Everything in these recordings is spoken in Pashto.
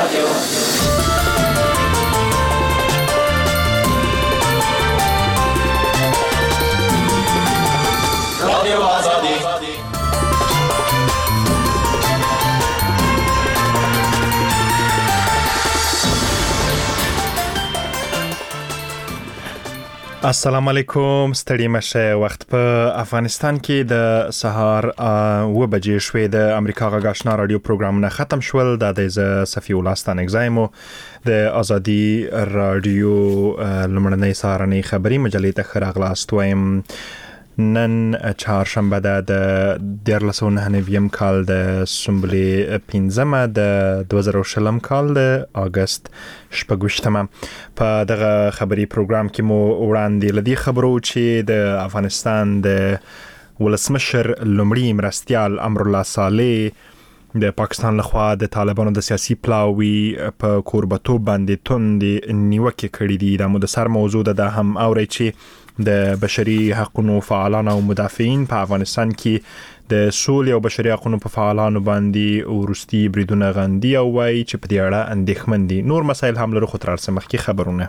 السلام علیکم، ستړي مشه. وخت په افغانستان کې د سهار 9 بجې شوې. د امریکا غږ آشنا رادیو پروګرامونه ختم شول. د صفی الله ستانک زایمو د ازادي رادیو لمړنۍ سهارنۍ خبري مجلې ته راغلاست. وایم نن چهارشنبه د 2009 کال د سنبلې 15 د 2020 کال د اگست 28 په دغه خبري پروګرام کې مو وړاندې لدی خبرو چې د افغانستان د ولسمشر لومړي مرستیال امر الله صالح د پاکستان لخوا د طالبانو د سیاسي پلاوي په کوربتوب باندې توندې نیوکې کړې دي. د مدثر موضوع ده هم اوري چې د بشري حقوقو فعالان او مدافعین په افغانستان کې د سولې او بشري حقوقو په فعالانو باندې ورستي بریدونه غندي او وايي چې په دې اړه اندېښمن دي. نور مسایل هم لري، خو تر څه مخکې خبرونه.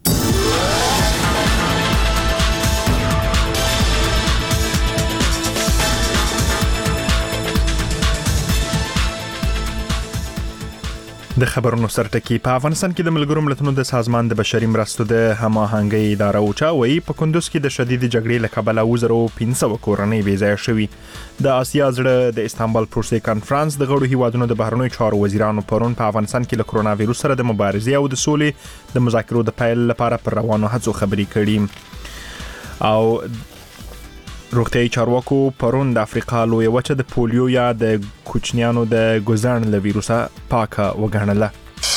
د خبرونو سرټکی په افغانستان کې د ملګرو ملتونو د سازمان د بشري مرستو د هماهنګۍ اداره اوچا وایي په کندوز کې د شدید جګړې له کبله 2500 کورنۍ بې ځایه شوې. د آسیا زړه د استانبول پروسې کانفرنس د غړو هیوادونو د بهرنیو چارو وزیرانو پرون په افغانستان کې له کرونا وایروس سره د مبارزې او د سولې د مذاکرو د پیل لپاره پر روانو هڅو خبرې کړي. او روغتیايي چارواکو پرون د افریقا لویه وچه د پولیو یا د کوچنیانو د ګوزن له ویروسه پاکه وګڼله.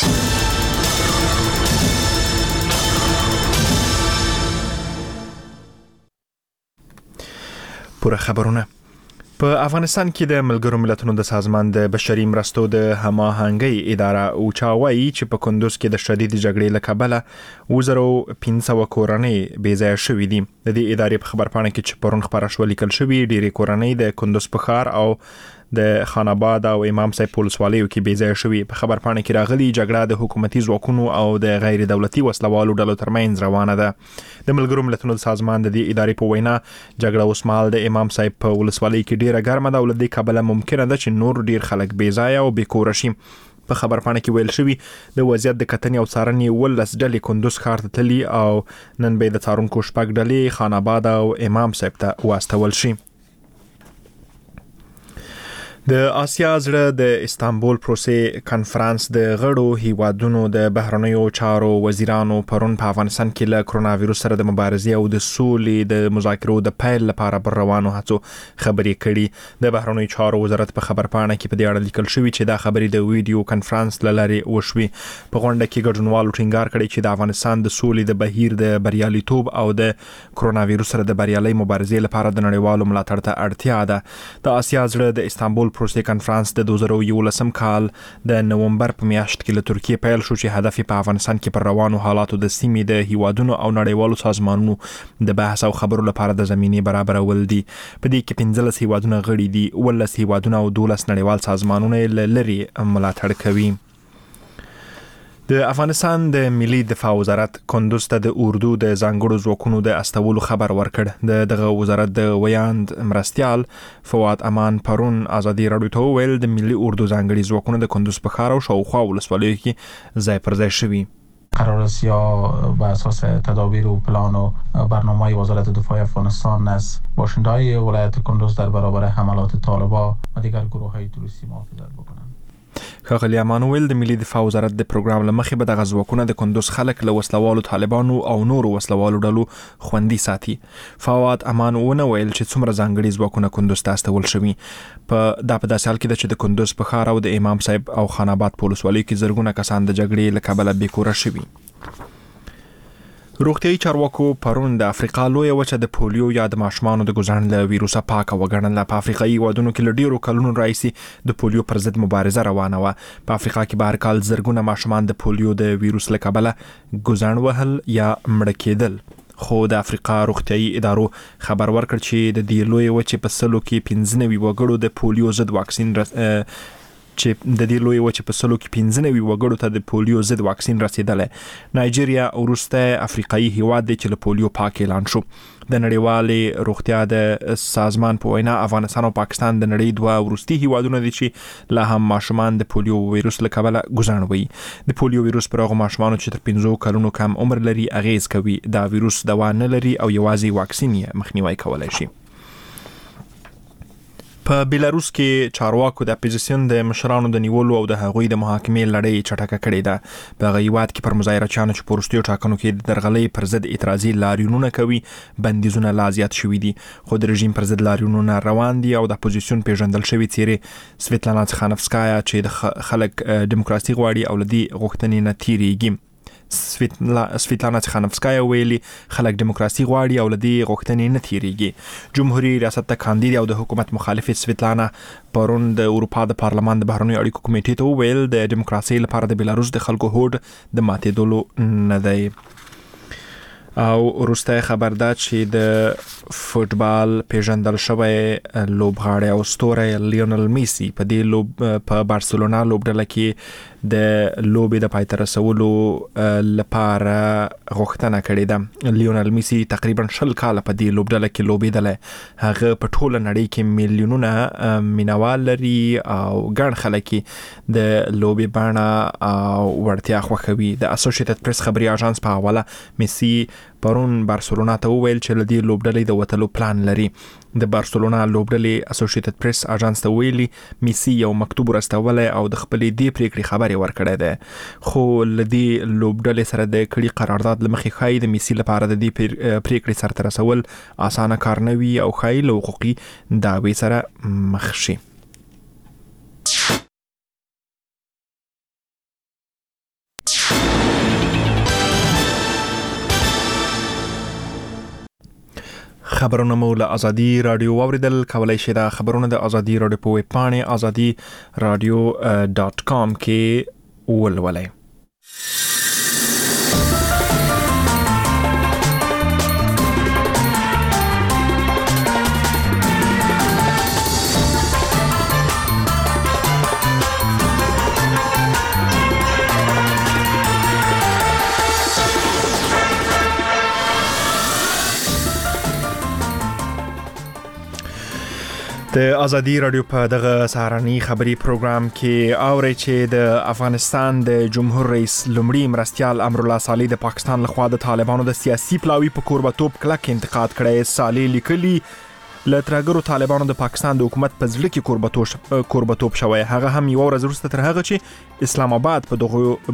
پوره خبرونه. په افغانستان کې د ملګرو ملتونو د سازمان د بشري مرستو د هماهنګۍ اداره اوچا وایي چې په کندوز کې د شدید جګړې له کبله 2500 کورنۍ بې ځایه شوې دي. د دې ادارې په خبرپاڼه کې چې پرون خبره شوه لیکل شوي ډېرې کورنۍ د کندوز په ښار او د خان آباد او امام صاحب ولسوالیو کې بې ځایه شوي. په خبرپاڼه کې راغلي جګړه د حکومتي ځواکونو او د غیر دولتي وسلوالو ډلو ترمنځ روانه ده. د ملګرو ملتونو د سازمان د دې ادارې په وینا جګړه اوس مهال د امام صاحب په ولسوالۍ کې ډیره ګرمه ده او له دې کبله ممکنه ده چې نور ډیر خلک بې ځایه او بې کوره شي. په خبرپاڼه کې ویل شوي د وضعیت د کتنې او څارنې 12 ډلې کندوز ښار ته تللي او نن به د څارونکو 6 ډلې خان آباد او امام صاحب ته واستول شي. د آسیا زړه د استانبول پروسې کانفرنس د غړو هیوادونو د بهرنیو چارو وزیرانو پرون په افغانستان کې له کرونا وایروس سره د مبارزې او د سولې د مذاکرو د پیل لپاره پر روانو هڅو خبرې کړي. د بهرنیو چارو وزارت په خبرپاڼه کې په دې اړه لیکل شوی چې دا خبرې د ویډیو کانفرنس لارې وشوي. په غونډه کې ګډونوالو ټینګار کړی چې د افغانستان د سولې د بهیر د بریالیتوب او د کرونا وایروس سره د بریالۍ مبارزې لپاره د نړیوالو ملاتړ ته اړتیا ده. د آسیا زړه د استانبول پروسې کانفرنس د 2011 کال د نومبر په میاشت کې له ترکیه پیل شو چې هدف په افغانستان کې پر روانو حالاتو د سیمې د هیوادونو او نړیوالو سازمانونو د بحث او خبرو لپاره د زمینې برابرول دي. په دې کې 15 هیوادونه غړي دي، 12 هیوادونه او 12 نړیوال سازمانونه لري ملاتړ کوي. د افغانستان د ملي دفاع وزارت کندوز ته د اردو د ځانګړو ځواکونو د استولو خبر ورکړ. دغه وزارت د ویاند مرستیال فواد امان پرون ازادي رادیو ته ویل د ملي اردو ځانګړي ځواکونو د کندوز په ښار او شاوخوا ولسوالیو کې ځای پر ځای شوي. قرار است یا بر اساس تدابیر و پلان و برنامه وزارت دفاع افغانستان از باشنده‌های ولایت کندوز در برابر حملات طالبان و دیگر گروه‌های تروریستی محافظت بکنند. ښاغلي امانویل د ملي دفاع وزارت د پروګرام له مخې به دغه ځواکونه د کندوز خلک له وسلوالو طالبانو او نورو وسلوالو ډلو خوندي ساتي. فواد امان ونه ویل چې څومره ځانګړي ځواکونه کندوز ته استول شوي. په داسې حال کې ده چې د کندوز په ښار او د امام صاحب او خان آباد په ولسوالیو کې زرګونه کسان د جګړې له کبله بې کوره شوي. روغتیايي چارواکو پرون د افریقا لویه وچه د پولیو یا د ماشومانو د ګوزن له ویروسه پاکه وګڼله. په افریقایي هیوادونو کې له ډیرو کلونو راهیسې د پولیو پر ضد مبارزه روانه وه. په افریقا کې به هر کال زرګونه ماشومان د پولیو د ویروس له کبله ګوزن وهل یا مړه کېدل. خو د افریقا روغتیايي ادارو خبر ورکړ چې د دې لویه وچې په سلو کې 95 وګړو د پولیو ضد واکسین چې د دې لوی وچې په سلو کې 15 وګړو ته د پولیو ضد واکسین رسیدلی. نایجیریا وروسته افریقایي هیواد دی چې له پولیو پاک اعلان شو. د نړیوالې روغتیا د سازمان په وینا افغانستان او پاکستان د نړۍ دوه وروستي هیوادونه دي چې لا هم ماشومان د پولیو ویروس له کبله ګزاروي. د پولیو ویروس پر هغو ماشومانو چې تر 15 کلونو کم عمر لري اغیز کوي. دا ویروس دوا نه لري او یوازې واکسین یې مخنیوي کولای شي. په بیلاروس کې چارواکو د اپوزیسیون د مشرانو د نیولو او د هغوی د محاکمې لړۍ چټکه کړې ده. په هغه هیواد کې پر مظاهرچیانو چې په وروستیو ټاکنو کې د درغلۍ پر ضد اعتراضي لاریونونه کوي بندیزونه لا زیات شوي دي. خو د رژیم پر ضد لاریونونه روان دي او د اپوزیسیون پیژندل شوي څیرې سویتلانا تخانفسکایا چې د خلک دیموکراسي غواړي او له دې غوښتنې نه تیریږي. سویتلانا تخانفسکایا ویلي خلک دیموکراسي غواړي او له دې غوښتنې نه تیریږي. جمهوریت ریاست ته کاندید او د حکومت مخالف سویتلانا پرون د اروپا د پارلمان د بهرنیو اړیکو کمیټې ته وویل د دیموکراسي لپاره د بیلاروس د خلکو هوډ د ماتېدلو نه دی. او وروسته خبر ده چې د فوتبال پیژندل شوی لوبغاړی او ستوری لیونل میسی په دې په بارسلونا لوبډله کې د لوبې د پای ته رسولو لپاره غوښتنه کړې ده. لیونل میسی تقریبا 20 کاله په دې لوبډله کې لوبېدلی. هغه په ټوله نړۍ کې میلیونونه مینوال لري او ګڼ خلک د لوبې بڼه او وړتیا خوښوي. د اسوسییټډ پریس خبري اژانس په حواله میسی پرون بارسلونا ته وویل چې له دې لوبډلې د وتلو پلان لري. د بارسلونا لوبډلې اسوسییټډ پریس اژانس ته ویلي میسی یو مکتوب ورستولی او د خپلې دې پریکړې خبرې ورکړې ده. خو له دې لوبډلې سره د کړي قرارداد له مخې ښایي د میسی لپاره د دې پریکړې سرته رسول اسانه کار نه وي او ښایي له حقوقي دعوې سره مخ شي. خبرونه مو له ازادي رادیو واوریدل. کولای شئ دا خبرونه د ازادي رادیو په ویب پاڼې azadi-radio.com کې ولولئ. د ازادي رادیو په دغه سهارني خبري پروګرام کې اورئ چې د افغانستان د جمهور رئیس لومړي مرستیال امرالله صالح د پاکستان لخوا د طالبانو د سیاسي پلاوي په کوربتوب کلک انتقاد کړی. صالح لیکلي له ترهګرو طالبانو د پاکستان د حکومت په زړه کې کوربتوب شوی. هغه هم یو ورځ وروسته تر هغه چې اسلام آباد په هغوی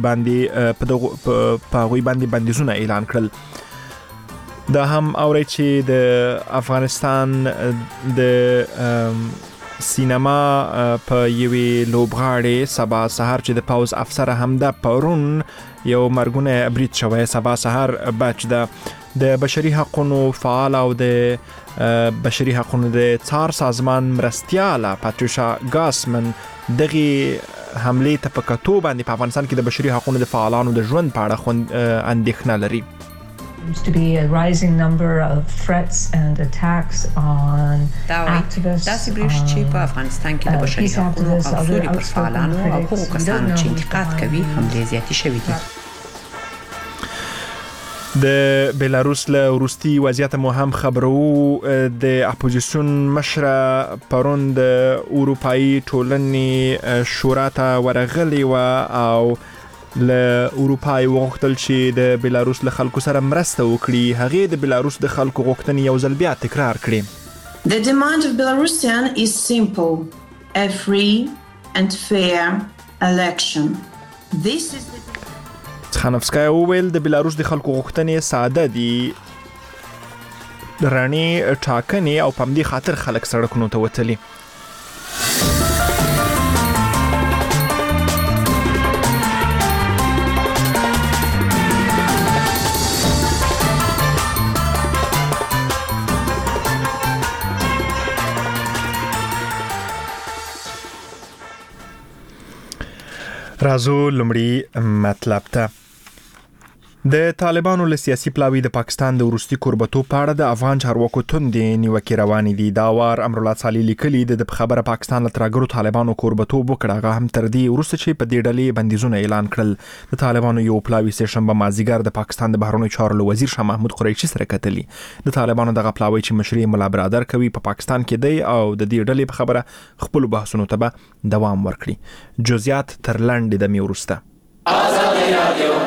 باندې بندیزونه اعلان کړل. دا هم اورئ چې د افغانستان د سینما په یوې لوبغاړې سبا سهار چې د پاوز افسر هم ده پرون یو مرګونه برید شوی. سبا سهار بچ ده د بشري حقوقو فعال او د بشري حقوقو د څار سازمان مرستیاله پاتریشا ګاسمن دغه حمله ته په کتو باندې په افغانستان کې د بشري حقوقو د فعالانو د ژوند په اړه اندېښنه لري. Seems to be a rising number of threats and attacks on activists. داسې بریښ چې په افغانستان کې د بشري حقوقو او سولې پر فعالانو او هغو کسانو چې انتقاد کوي حملې زیاتې شوې دي. د بیلاروس له وروستي وضعیت مو هم خبرو. د اپوزیسیون مشره پرون د اروپایي ټولنې شورا ته ورغلې وه او له اروپا وغوښتل چې د بیلاروس له خلکو سره مرسته وکړي. هغې د بیلاروس د خلکو غوښتنې یو ځل بیا تکرار کړې. The demand of Belarusian is simple: a free and fair election. This is the تخانفسکایا وویل د بیلاروس د خلکو غوښتنې ساده دي، رڼې ټاکنې او په همدې خاطر خلک سړکونو ته وتلي. راځو لومړی مطلب ته. د طالبانو له سیاسي پلاوي د پاکستان د وروستي کوربتوب په اړه د افغان چارواکو توندې نیوکې روانې دي. دا وار امرالله صالح لیکلي د خبره پاکستان له ترهګرو طالبانو کوربتوب وکړ. هغه هم تر دې وروسته چې په دې ډلې بندیزونه اعلان کړل. د طالبانو یو پلاوي سهشنبه مازیګر د پاکستان د بهرنیو چارو وزیر شاه محمود قریشي سره کتلي. د طالبانو دغه پلاوي چې مشري ملا برادر کوي په پاکستان کې دی او د دې ډلې په خبره خپل بحثونو ته به دوام ورکړي. جزئیات تر لاندې د میورسته. آزادي رادیو.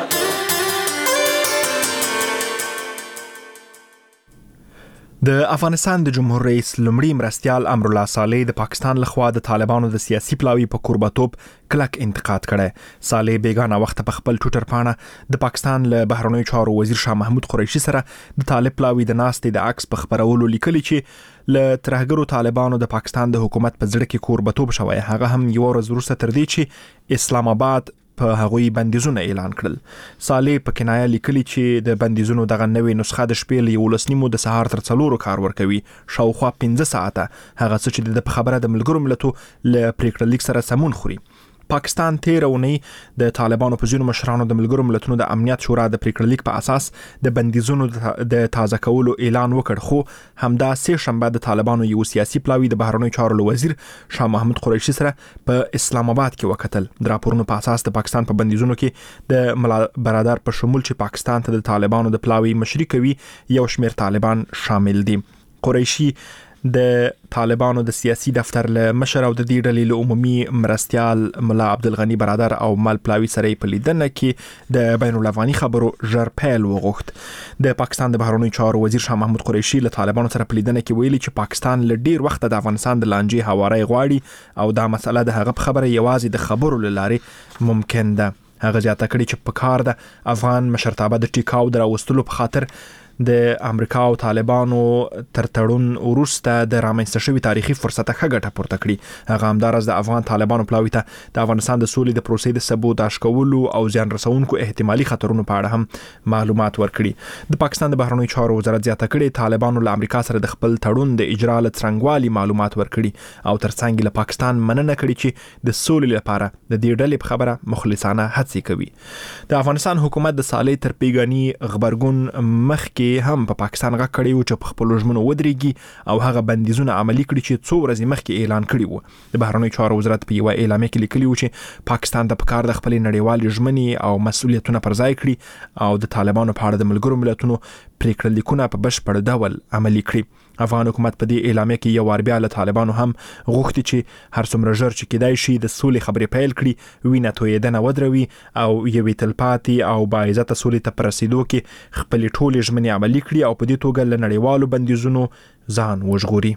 د افغانستان د جمهور رئیس لومړي مرستیال امرالله صالح د پاکستان لخوا د طالبانو د سیاسي پلاوي په کوربتوب کلک انتقاد کړی. صالح بیگانه وخت په خپل ټویټر پاڼه د پاکستان له بهرنیو چارو وزیر شاه محمود قریشي سره د طالب پلاوي د ناستې د عکس په خبرولو لیکلي چې له ترهګرو طالبانو د پاکستان د حکومت په ځړ کې کوربتوب شوی. هغه هم یو ورځ وروسته تر دې چې اسلام آباد په هغوی بندیزونه اعلان کړل. صالح په کنایه لیکلي چې د بندیزونو دغه نوې نسخه د شپې له 11 د سهار تر 4 کار ورکوي، شاوخوا 15 ساعته، هغه څه چې د خبره د ملګرو ملتونو له پریکړه لیک سره سمون خوري. پاکستان تیر اونۍ د طالبانو په ځینو مشرانو د ملګرو ملتونو د امنیت شورا د پریکړه لیک په اساس د بندیزونو د تازه کولو اعلان وکړ، خو همدا سه شنبه د طالبانو یو سیاسي پلاوي د بهرنیو چارو وزیر شاه محمود قریشي سره په اسلام آباد کې وکتل. د راپورونو په اساس د پاکستان په بندیزونو کې د ملا برادر په شمول چې پاکستان ته د طالبانو د پلاوي مشري کوي یو شمېر طالبان شامل دي. قریشي د طالبانو د سیاسي دفتر له مشر او د دې ډلې له عمومي مرستیال ملا عبدالغنی برادر او مل پلاوي سره په لیدنه کې د بین الافغاني خبرو ژر پیل وغوښت. د پاکستان د بهرنیو چارو وزیر شاه محمود قریشي له طالبانو سره په لیدنه کې ویلي چې پاکستان له ډیر وخت د افغانستان د لانجې هواري غواړي او دا مسله د هغه په خبره یوازې د خبرو لاره ممکن ده. هغه زیاته کړي چې په کار د افغان مشرتابه د ټیکاو دراوستلو په خاطر د امریکا او طالبانو تر تړون وروسته د رامنځته شوی تاریخي فرصت ښه ګټه پورته کړي. هغه همدارس د افغان طالبانو پلاوي ته د افغانستان د سولې د پروسې د سبوتاژ کولو او زیان رسونکو احتمالي خطرونو په اړه هم معلومات ورکړي. د پاکستان د بهرنیو چارو وزارت زیاته کړي طالبانو له امریکا سره د خپل تړون د اجرا له څرنګوالي معلومات ورکړي او ترڅنګ له پاکستان مننه کړي چې د سولې لپاره د دې ډلې په خبره مخلصانه هڅې کوي. د افغانستان حکومت د صالح تر پیګانی خبرګون مخ کې هم په پاکستان غږ کړی و چې په خپل ژمنو ودرېږي او هغه بندیزونه عملي کړي چې څو ورځې مخکې اعلان کړي وو. د بهرنیو چارو وزارت په یو اعلامیه کې لیکلي و چې پاکستان ته پکار د خپل نړیوال ژمنې او مسؤلیتونه پر ځای کړي او د طالبانو په اړه د ملګرو ملتونو پریکړه لیکونه په بشپړ ډول عملي کړي. افغان حکومت په دې اعلامیه کې یو وار بیا له طالبانو هم غوښتي چې هر څومره ژر چې کېدای شي د سولې خبرې پیل کړي، وینه تویېدنه ودروي او یوې تلپاتې او باعزته سولې ته په رسېدو کې خپلې ټولې ژمنې عملي کړي او په دې توګه له نړیوالو بندیزونو ځان وژغوري.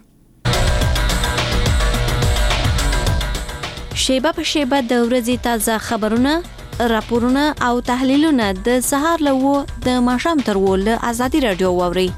شیبه په شیبه د ورځې تازه خبرونه، راپورونه او تحلیلونه د سهار له د ماښام تر له آزادي رادیو واوري.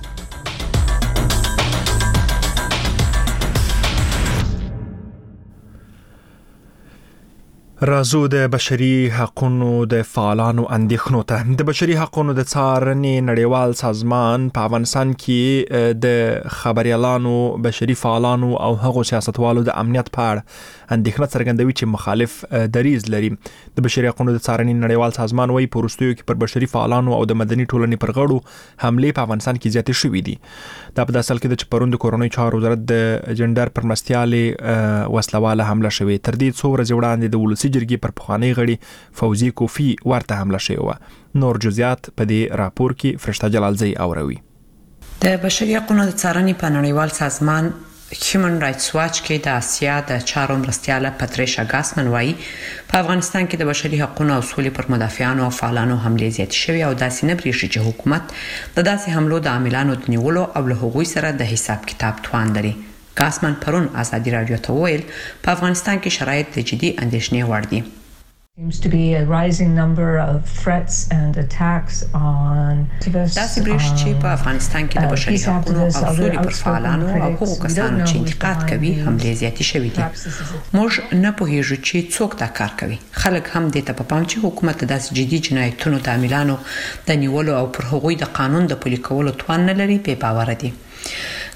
رازو د بشري حقوقو د فعالانو اندېښنو ته. د بشري حقوقو د څارنې نړیوال سازمان په افغانستان کې د خبريالانو، بشري فعالانو او هغو سیاستوالو د امنیت په اړه اندېښنه څرګندوي چې مخالف دریځ لري. د بشري حقوقو د څارنې نړیوال سازمان وايي په وروستیو کې پر بشري فعالانو او د مدني ټولنې پر غړو حملې په افغانستان کې زیاتې شوې دي. دا په اصل کې د پروند کورونی چارو وزارت د جندر پر مرستیالې وسلواله حمله شوې. تر دې څو ورځې وړاندې د ولسی جرګې پر پخوانی غړي فوزي کوفی ورته حمله شوې و. نور جزئیات په دې راپور کې فرشته جلالزی اوروي. د بشري حقوقو د څارنې په نړیوال سازمان هیومن رائټس واچ کې د آسیا د چارو مرستیاله پاتریشا ګاسمن وايي په افغانستان کې د بشري حقوقو او سولې پر مدافعانو او فعالانو حملې زیات شوي او داسې نه بریښي چې حکومت د داسې حملو د عاملانو د نیولو او له هغوی سره د حساب کتاب توان لري. ګاسمن پرون آزادي رادیو ته ویل په افغانستان کې شرایط د جدي اندېښنې وړ دي. Seems to be a rising number of threats and attacks on activists. داسې بریښي چې په افغانستان کې د بشري حقوقو او سولې پر فعالانو او هغو کسانو چې انتقاد کوي حملې زیاتې شوې دي. موږ نه پوهیږو چې څوک دا کار کوي. خلک هم دې ته په پام چې حکومت داسې جدي جنایتونو د عاملانو د نیولو او پر هغوی د قانون د پلي کولو توان نه لري، بې باوره دي.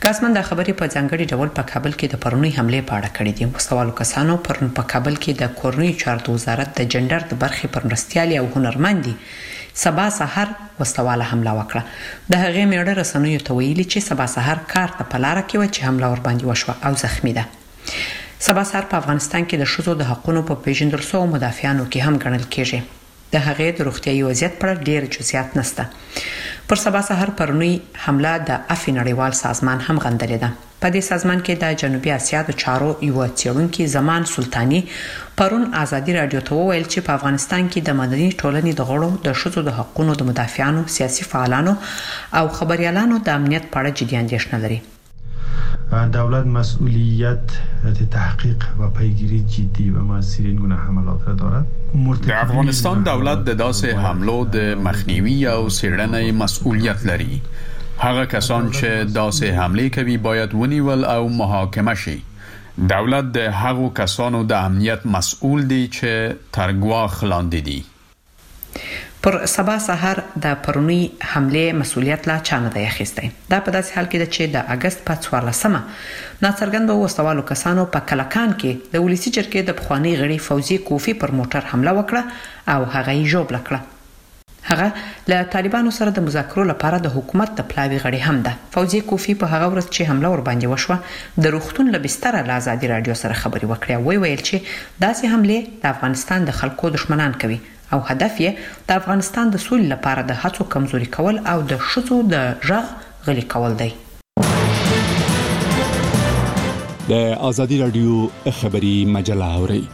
ګاسمن د خبرې په ځانګړي ډول په کابل کې د پرونی حمله په اړه کړې دي. وسوالو کسانو پرون په کابل کې د کورنۍ چارو وزارت د جندر د برخې پر مرستيالي او هنرمندي سبا سحر وسواله حمله وکړه. د هغې میړه رسنیو ته ویلي چې سبا سحر کار ته په لار کې و چې حمله ور باندې وشوه او زخمی ده. سبا سحر په افغانستان کې د ښځو د حقوقو په پیژندل سو مدافعانو کې هم ګڼل کېږي. د هغې د روغتیايي وضعیت پر ډېر جزئیات نشته. پر سبا سحر پرونی حمله د افی نړیوال سازمان هم غندلې ده. په دې سازمان کې د جنوبي اسیا د چارو یو څېړونکي زمان سلطانی پرون ازادي رادیو ته وویل چې په افغانستان کې د مدني ټولنې د غړو د ښځو د حقوقو د مدافعانو، سیاسي فعالانو او خبريالانو د امنیت په اړه جدي اندېښنه لري. دولت مسئولیت تحقیق و پیگیری جدی و موثرین گونه حملات را دارد. د افغانستان دولت د داسې حملو د مخنیوي او څېړنې مسؤلیت لري. هغه کسان چې داسې حمله کوي باید ونیول او محاکمه شي. دولت د هغو کسانو د امنیت مسؤل دی چې تر ګواښ لاندې دي. پر سبا سحر د پرونی حمله مسؤلیت لا چانه دی اخیستی. دا په داسې حال کې ده چې د اگست په 14مه ناڅرګند وسوالو کسانو په کلکان کې د ولسی جرګې د پخوانی غړي فوزي کوفی پر موټر حمله وکړه او هغه یې جوړ کړه. هغه له طالبانو سره د مذاکرو لپاره د حکومت د پلاوی غړي هم ده. فوزي کوفی په هغه ورځ چې حمله ور باندې وشوه د روغتون له بستر له آزادي رادیو سره خبري وکړه. ویل چې داسې حمله د افغانستان د خلکو دشمنان کوي او هدف یې د افغانستان د سولې لپاره د هڅو کمزوري کول او د ښځو د ژغ غلي کول دی. د آزادي رادیو خبري مجله اوري.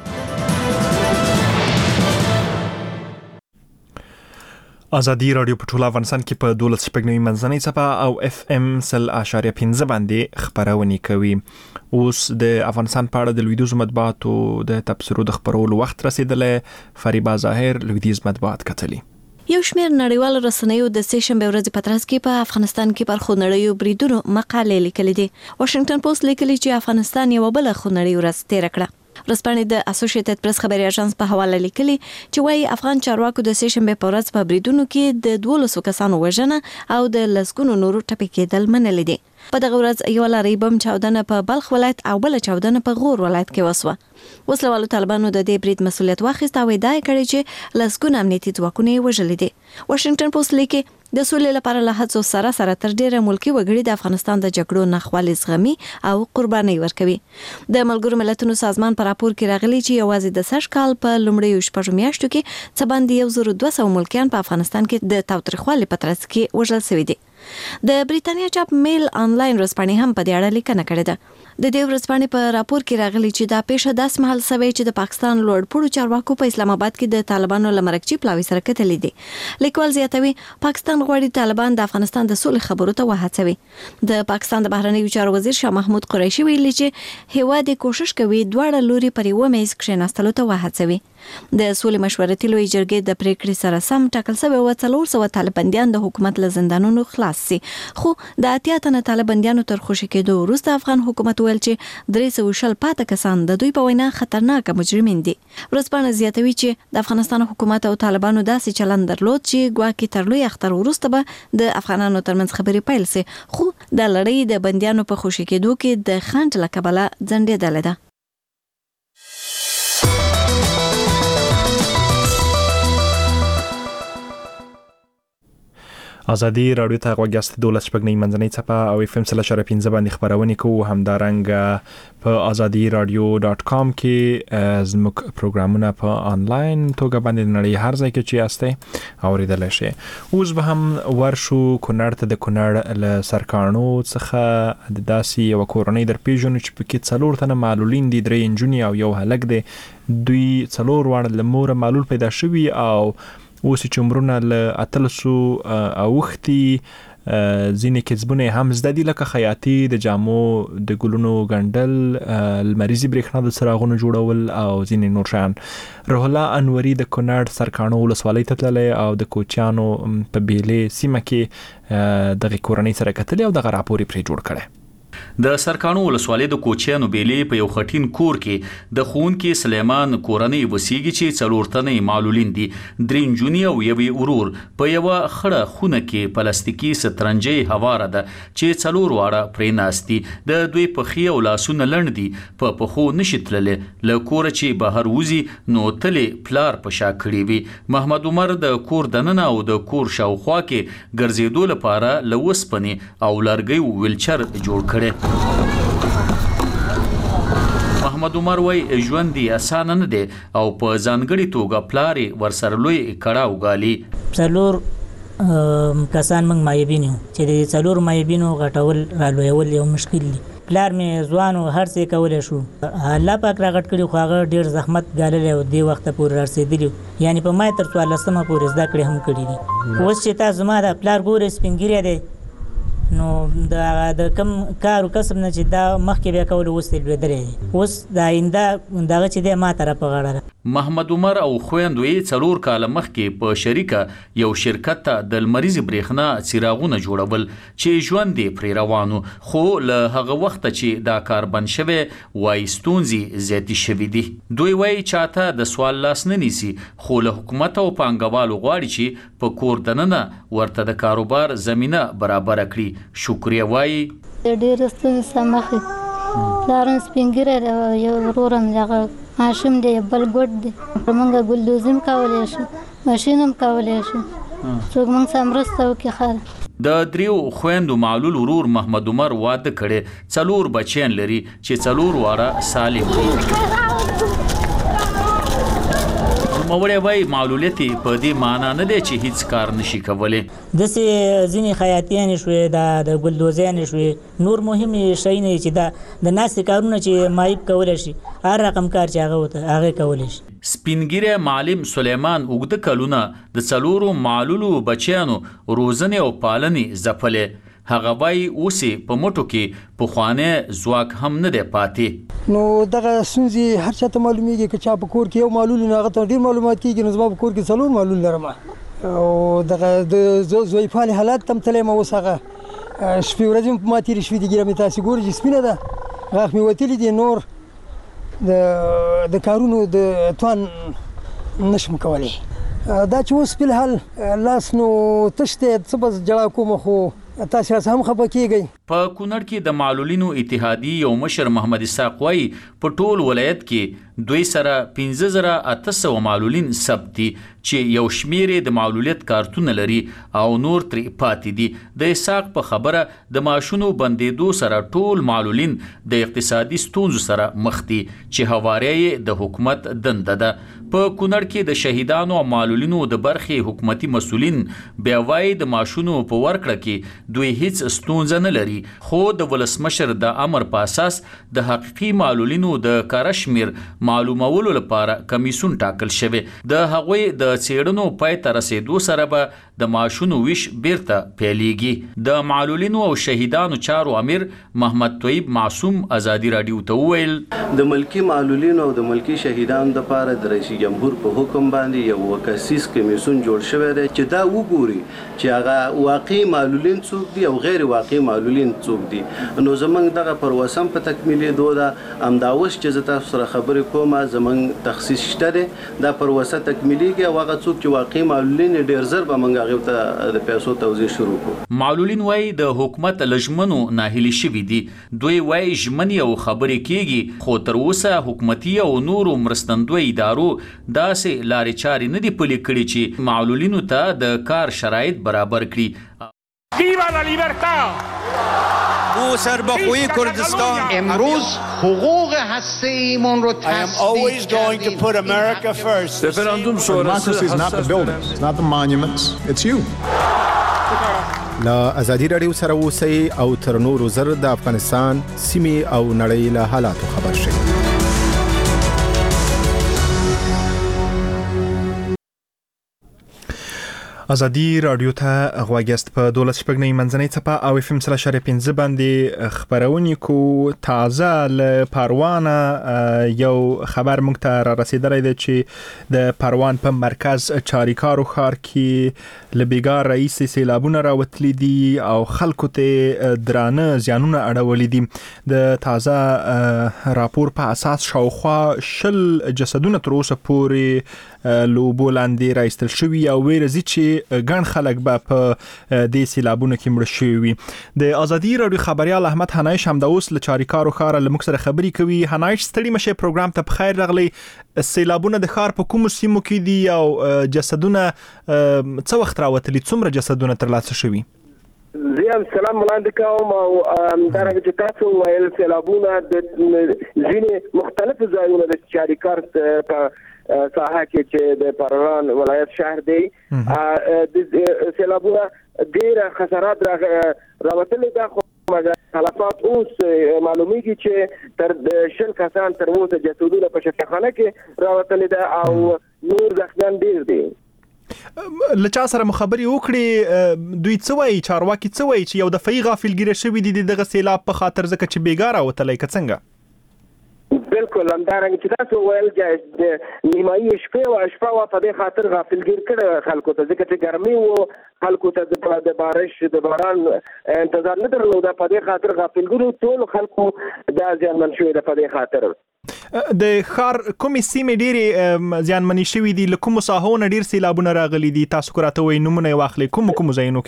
آزادي رادیو په ټول افغانستان کې په 12.9 منځنۍ څپه او FM 100.5 باندې خبرونه کوي. اوس د افغانستان په اړه د لویدیځ مطبوعاتو د تبصرو د خبرولو وخت رسیدلی. فریبا ظاهر لویدیځ مطبوعات کتلي. یو شمېر نړیوال رسنیو د سه شنبه ورځې په ترڅ کې په افغانستان کې پر خونړیو بریدونو مقالې لیکلې دي. واشنگټن پوسټ لیکلي چې افغانستان یو بل خونړی ورځ تیر کړه. رسپانې د اسوسییټډ پریس خبري اژانس په حواله لیکلي چې وايي افغان چارواکو د سه شنبه په ورځ په بریدونو کې د 12 کسانو وژنه او د لسګونو نورو ټپي کېدل منلي دي. په دغه ورځ یو لاري بم چاودنه په بلخ ولایت او بل چاودنه په غور ولایت کې وسوه. وسلوالو طالبانو د دې برید مسؤلیت واخیست او ادعا کړې چې لسګونه امنیتي ځواکونه وژل دي. واشنگټن پوسټ لیکي د سولې لپاره له هڅو سره تر ډیره ملکی وګړي د افغانستان د جګړو ناخوالې زغمي او قرباني ورکوي. د ملګرو ملتونو سازمان پر راپور کې راغلي چې یوازې د سږ کال په لومړیو شپږ میاشتو کې څه باندې 1200 ملکیان په افغانستان کې د تاوتریخوالي په ترڅ کې وژل شوي دي. د بریتانیا چاپ میل آنلاین ورځپاڼې هم په دې اړه لیکنه کړې ده. د دې ورځپاڼې په راپور کې راغلي چې دا پیښه داس مهال سوي چې د پاکستان لوړپوړو چارواکو په اسلام آباد کې د طالبانو لمرکچی پلاوي سره کتلې دي. لیکوال زیاتوي پاکستان غواړي طالبان د افغانستان د سولې خبرو ته وهڅوي. د پاکستان د بهرنیو چارو وزیر شاه محمود قریشي ویلي چې هیواد کوشش کوي دواړه لوري پر یو میز کښېناستلو ته وهڅوي. د سولې مشورتي لوی جرګې د پریکړې سره سم ټاکل شوی و 400 طالباندیان د حکومت له زندانونو خلاص سي. خو د اتیا تنه طالباندیانو تر خوشی کېدو وروسته افغان حکومت ویل چې 300 پاته کسان د دوی په وینا خطرناک مجرمین دي. ورځپاڼه زیاتوي چې د افغانستان حکومت او طالبانو داسې چلند درلود چې ګواکې تر لوی اختر وروسته به د افغانانو ترمنځ خبرې پیل سي. خو د لړۍ د بندیانو په خوشی کېدو کې د خنډ له کبله ځنډېدلې ده. آزادي رادیو ته غوږیاست 12.9 منځنۍ څپه او FM 100.5 باندې خبرونه کوو. همدارنګه په azadiradyo.com کې زموږ پروګرامونه په آنلاین توګه باندې نړۍ هر ځای کې چې یاستئ اوریدلای شئ. اوس به هم ورشو کونړ ته. د کونړ له سرکانو څخه د داسې یو کورنۍ در پیژنو چې پکې 4 تنه معلولین دي، 3 انجونی او یو هلک دی. دوی 4 واړه له موره معلول پیدا شوي او اوس چې عمرونه له 300 اوختي ځینې کسبونه هم زده دي لکه خیاطي، د جامو د ګلونو ګنډل، لمریزي برېښنا د څراغونو جوړول او ځینې نور شیان. روح الله انوري د کونړ سرکانو ولسوالۍ ته تللی او د کوچیانو په بیلې سیمه کې دغه کورنۍ سره کتلې او دغه راپور پرې جوړ کړی. د سرکانو ولسوالۍ د کوچیانو بیلې په یو خټین کور کې د ښوونکي سلیمان کورنۍ وسیږي چې 4 تنې معلولین دي. 3 نجونې او یوې ورور په یوه خړه خونه کې پلاستیکي سترنجۍ هواره ده چې 4 واړه پرې ناست دي. د دوی پښې او لاسونه لنډ دي، په پښو نشي تللی. له کوره چې بهر وځي نو تلې پلار په شا کړي وي. محمد عمر د کور دننه او د کور شاوخوا کې ګرځېدو لپاره له وسپنې او لرګیو ویلچر جوړ کړي. محمد عمر وای ژوند دی اسانه نه دی او په ځانګړي توګه پلار ورسره لوی کړاو غالي. 4 کسان موږ مایبینو چې د 4 مایبینو غټول رالویول یو مشکل دی. پلار مې ځوانو هر څه کولای شو، الله پاک راغټ کړي، خو هغه ډیر زحمت ګاللی او دې وخت پورې رسېدلی، یعنی په ما تر 14 پورې زده کړې هم کړي دي. اوس چې تاسو زما د پلار ګورې سپینګیری دی، نو د کم کار او کسب نه چې دا مخکې بیا کول اوس لوېدلی دی، اوس د آینده دغه چې دی ما ته راپغاړه ده. محمد عمر او خویندوی 4 کاله مخکې په شریکه یو شرکت ته د لمریزې برېښنا څراغونه جوړول چې ژوند یې پرې روانو، خو له هغه وخته چې دا کار بند شوی وایي ستونزې زیاتې شوي دي. دوی وایي چاته د سوال لاس نه نیسي، خو له حکومت او پانګوالو غواړي چې په کور دننه ورته د کاروبار زمینه برابره کړي. شکریه وایي ډېر ستونزې سمخې پلارم سپینګیری یو ورورم دغه ماشوم دی بل ګوډ دی، موږ ګلدوزي کولی شو، ماشین هم کولی شو، څوک موږ سره مرسته وکړي ښه. د 3 خویندو معلول ورور محمد عمر واده کړي، 4 بچیان لري چې 4 واړه سالم دي. نوموړی وایي معلولیت په دې معنا نه دی چې هیڅ کار نشي کولی. داسې ځینې خیاطیانې شوې، د ګلدوزیانې شوې، نور مهم شیونه چې د ناستې کارونه چې مایب کولی شي، هر رقم کار چې هغه وته هغه کولی شي. سپینګیری معلم سلیمان اوږده کلونه د 4 معلولو بچیانو روزنې او پالنې ځپلې. هغه وایي اوس په مټو کې پخوانی ځواک هم نه دی پاتې. نو دغه ستونزې هر چا ته معلومیږي که چا په کور کې یو معلول نه هغه ته ډېر معلومات کېږي. نو زما په کور کې 4 معلول لرم او دغه د ضعیفانې حالات ته هم تللی یم. اوس هغه شپې ورځې هم په ما تېرې شوې دي. ګیره مې تاسې ګورئ چې سپینه ده، غاښ مې وتلي دي، نور د کارونو د توان نشم کولی. دا چې اوس فلحال لاس نو تش دی، څه به ژړا کوم، خو تاسو هم خپه کیږئ. په کونړ کې د معلولینو اتحادیې یو مشر محمد اسحاق وایي په ټول ولایت کې دوی سره 15800 معلولین ثبت دي چې یو شمیر د معلولیت کارتونه لري او نور ترې پاتې دي. د اسحاق په خبره د معاشونو بندېدو سره ټول معلولین د اقتصادي ستونزو سره مخ دي چې هواری یې د حکومت دنده ده. په کونړ کې د شهیدانو او معلولینو د برخې حکومتي مسؤلین بیا وایي د معاشونو په ورکړه کې دوی هیڅ ستونزه نه لري، خو د ولسمشر د امر په اساس د حقیقي معلولینو د کار شمیر معلومولو لپاره کمیسون ټاکل شوی. د هغوی د څېړنو پای ته رسیدو سره به د معاشونو ویش بیرته پیلېږي. د معلولینو او شهیدانو چارو امیر محمد طیب معصوم ازادي راډیو ته وویل د ملکی معلولینو او د ملکی شهیدانو لپاره د رئیس جمهور په حکم باندې یو وکاسیس کمیسون جوړ شوی دی چې دا وګوري چې هغه واقعي معلولین څوک دي او غیر واقعي معلولین څوک دي. نو زمونږ دغه پروسه په تکمیلې دوه امداوس چې زه تاسو سره خبرې کوم، زمونږ تخصیص شته دی، دا پروسه تکمیلېږي او هغه څوک چې واقعي معلولین ډېر زر به موږ هغې ته د پیسو توزیع شروع کړو. معلولین وایي د حکومت له ژمنو ناهیلي شوي دي. دوی وایي ژمنې او خبرې کېږي، خو تر اوسه حکومتي او نورو مرستندوی ادارو داسې لارې چارې نه دي پلي کړي چې معلولینو ته د کار شرایط برابر کړي. ویوا لا لیبرتا! او سربخوی کردستان امروز حقوق هسته‌ایمون رو I am always going to put America first. Referendum sonrası is not the buildings, it's not the monuments, it's you. لا ازادي راډیو سره اوسئ او تر نورو زر د افغانستان سیمې او نړۍ له حالاتو خبر شئ. ازادي رادیو ته غواګست په 12 منځنۍ څپه او FM 3.5 باندې خبرونه کو تازه ل پروانه یو خبر مونږ ته را رسیدلی دی چې د پروان په مرکز چاریکارو ښار کې لبیګار رئیس سیلابونه راوتلي دي او خلکو ته درانه زیانونه اړولي دي. د تازه راپور په اساس شاوخوا 10 جسدونه تر اوسه پورې لوبو لاندې راایستل شوي او ویرزي چې ګڼ خلک به په دې سیلابونو کې مړه شوي وي. د ازادي رادیو خبريال احمد حنایش هم د اوس له چاریکارو ښار له موږ سره خبري کوي. حنایش ستړي مشه پروګرام ته بخیر راغلی. سیلابونه د ښار په کوم سیمو کې دي او جسدونه څو وخت راوتلي، څومره جسدونه ترلاسه شوي؟ زیام سلام وړاندې کوم او درغه چې تاسو ویل سیلابونه د ځینې مختلف ځایونو د چاریکار په ساحه کې چې د پروان ولایت شهر دی د سیلابونه ډېر خسارات راوتلي دي، خو تلفات اوس معلومیږي چې تر 10 کسان تر اوسه جسدونه په شفاخانه کې راوتلي دي او نور زخمیان ډېر دي. لچا سره مخابري وکړي دوی څه وایي، چارواکي څه وایي چې یو دفعي غافلګیره شوی دي دغه سیلاب په خاطر ځکه چې بیګاره وتلی که څنګه؟ بالکل همدارنګه چې تاسو ویل چې نیمایي شپه وا په دې خاطر غافلګیر کړه خلکو ته، ځکه چې ګرمي وو خلکو ته د بارش د باران انتظار نه درلود، په دې خاطر غافلګیرو ټول خلکو د ځانمن شوی د په دې خاطر. د ښار کومې سیمې ډېرې زیانمنې شوي دي؟ له کومو ساحو نه ډېر سیلابونه راغلي دي؟ تاسو که راته وایي نومونه یې واخلئ کومو ځایونو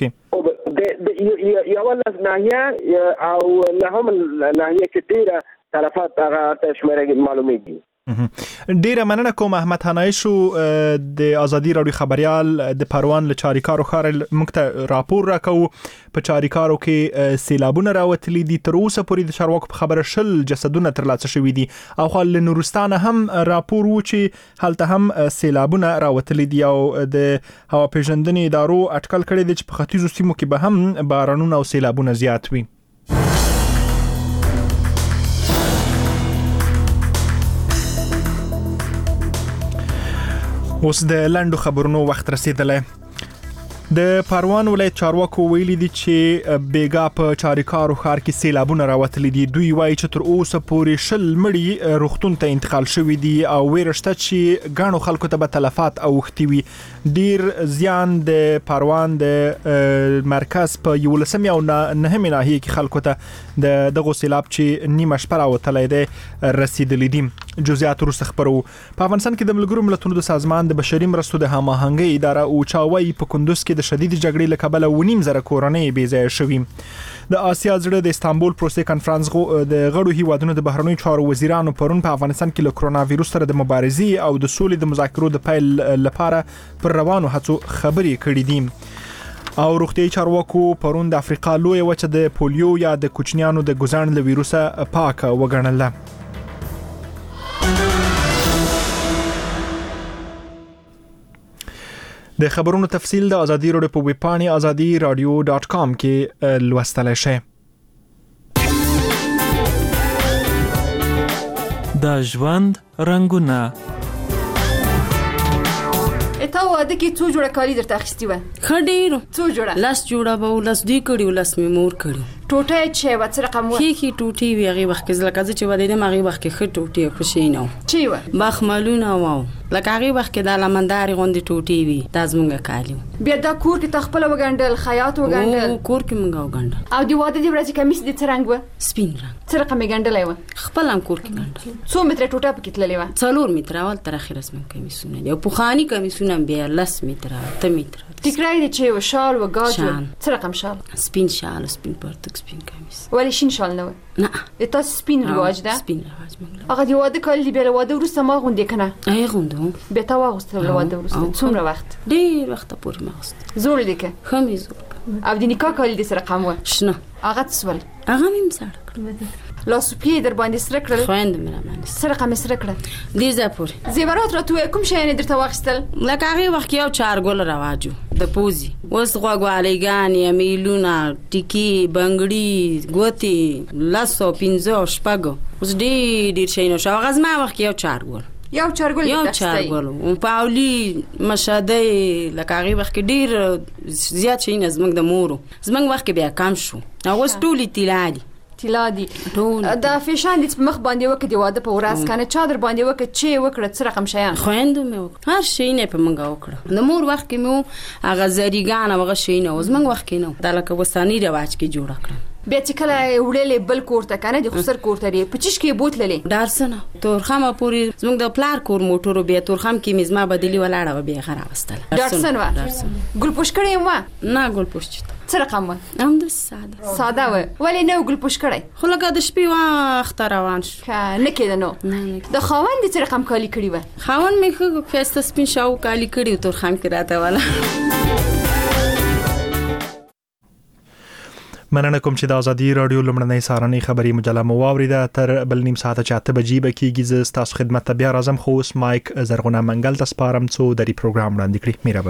کې؟ یوه لس ناحیه او نهم ناحیه کې ډېره تلفات هغه شمیره معلومیږي. ډیره مننه کوم احمد حنایشو د ازادي رادیو خبريال د پروان له چاریکارو ښار موږ ته راپور راکوي. په چاریکارو کې سیلابونه راوتلي دي، تر اوسه پورې د چارواکو په خبره 10 جسدونه ترلاسه شوي دي او خو له نورستان هم راپور و چې هلته هم سیلابونه راوتلي دي او د هوا پیژندنې ادارو اټکل کړی دی چې په ختیځو سیمو کې به هم بارانونه او سیلابونه زیات وي. اوس د لندو خبرونو وخت رسیدلی. د پروان ولایت چارواکو ویلي دي چې بیګا په چاریکارو ښار کې سیلابونه راوتلي دي. دوی وایي چې تر اوسه پورې 10 مړي روغتون ته انتقال شوي دي او ویره شته چې ګڼو خلکو ته به تلفات اوښتي وي. ډیر زیان د پروان د مرکز په 11 او 9 ناحیه کې خلکو ته د دغه سیلاب چې نیمه شپه راوتلی دی رسیدلی دي. جزئیات وروسته خبرو. په افغانستان کې د ملګرو ملتونو د سازمان د بشري مرستو د هماهنګۍ اداره اوچاوي په کندوز کې د شدید جګړې له کبله 9.5 کورنۍ بې ځایه شوي. د آسیا زړه د استانبول پروسې کانفرنس د غړو هیوادونو د بهرنیو چارو وزیرانو پرون په افغانستان کې له کرونا وایروس سره د مبارزې او د سولې د مذاکرو د پیل لپاره پر روانو هڅو خبرې کړې دي. او روغتیايي چارواکو پرون د افریقا لوی وچه د پولیو یا د کوچنیانو د ګزان له وایروسه پاکه وګڼله. د خبرونو تفصیل د ازادي رادیو په ویب پاڼې azadiradio.com کې لوستلی شئ. د ژوند رنګونه. تا واده کې څو جوړه کالی درته اخیستي وه؟ ښه ډېرو. څو جوړه؟ 10 جوړه به 10 دوی کړي 10 مې مور کړي. ټوټه یې چې وه څه رقم وه؟ ښې ټوټې وې هغې وخت کې لکه زه چې ودېدم هغې وخت کې ښه ټوټې خوشې نه وو. چې وه؟ بخملونه وو لکه هغې وخت کې دا لمندارې غوندې ټوټې وي، دا زمونږ کالي وو. بیا دا کور کې تا خپله وګنډل، خیاط وګنډل؟ کور کې مونږ وګنډل. او د واده د ورځې کمیس دې څه رنګ وه؟ سپین رنګ. څه رقم یې ګنډلی وه؟ خپل هم کور کې ګنډل. څو متره ټوټه پکې تللې وه؟ 4 متره اول تر اخره زمونږ کمیسونه دي او پخواني کمیسونه هم بیا 10 متره 8 متره. ټیکری دی چې یو شال و ګاج و؟ څه رقم شال؟ سپین شال، سپین پرتک، سپین کمیس. ولې شین شال نه و؟ نه. د تاسو سپین رواج ده؟ سپین رواج مونږ. هغه د واده کالي دې بیا له واده وروسته ما غوندې که نه؟ هغې غوندو. بیا تا واغوسته له واده وروسته؟ څومره وخت؟ ډېر وخته پورې مې اغوسته. زوړ دی که؟ ښه مې زوړ. او د نکاح کالي دې څه رقم وه؟ شنه. هغه څه سول؟ هغه مې هم ساړه کړل. لاسوپي یې در باندې سره کړل؟ خویندې مې را باندې څه رقم یې سره کړل؟ دې ځای پورې. زیورات راته ووایه کوم شیان یې درته واخیستل؟ لکه هغې وخت کې یو چارګل رواج و د پوزې، اوس غوږوالۍ میلونه، ټیکي، بنګړي، ګوتې 10 15 شپږ اوس ډېر شیونه شو. هغه زما وخت کې یو چارګل یو چارګل یو چارګل پاولي مشاده لکه هغه وخت ډیر زیات شي نظم د مورو زمنګ وخت بیا کم شو اوس ټولي تیلادي دا فیشان دې په مخ باندې وکړي واده په ورځ کنه چادر باندې وکړي چې وکړه څه رقم شیان خويندو مې هر شي نه په منګه وکړه د مور وخت کې مو هغه زریګان هغه شي نه اوس منګ وخت کې نه دا لکه وسانی رواج کې جوړ کړ بیا چې کله وړلې بل کوړه کنه د خسر کوړه لري پچیش کې بوتللې دارسنه تورخمه پوری زموږ د پلار کور موټرو بیا تورخم کې مزما بدلی ولاړه بیا خرابستل دارسنه ګل پوش کړی ما نه ګل پوش څه رقم و هم د ساده و ولې نو ګل پوش کړی خو لکه د شپې وخت روان شو نه کېده نو د خاوند څه رقم کالی کړی و خاوند مې خو خسته سپین شاو کالی کړی تورخم کې راته والا مننه کوم چې د ازادي رادیو لمړنۍ سارنۍ خبري مجله مو واوریده تر بل نیم ساعت چاته بجې بکیږي ز تاسو خدمت ته بیا راځم خو اوس مایک زرغونه منګل تاسو پارم څو د پروګرام وړاندې کړی